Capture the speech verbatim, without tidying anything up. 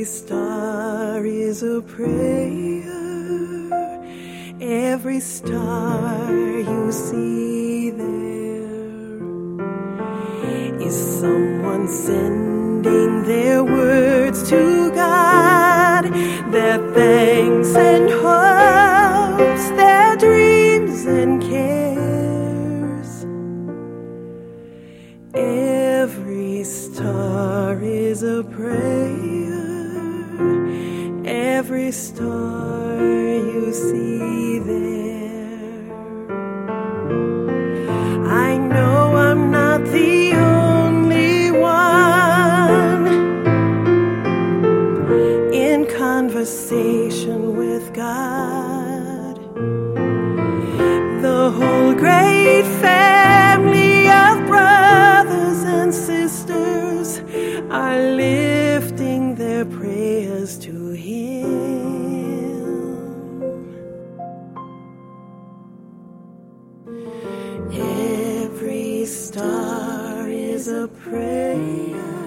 star is a prayer. Every star you see there is someone sending their words to God, their thanks and hopes, their dreams and cares. Every star is a prayer. Every star you see there. I know I'm not the only one in conversation with God. The whole great family of brothers and sisters are lifting their prayers to Him. Every star is a prayer.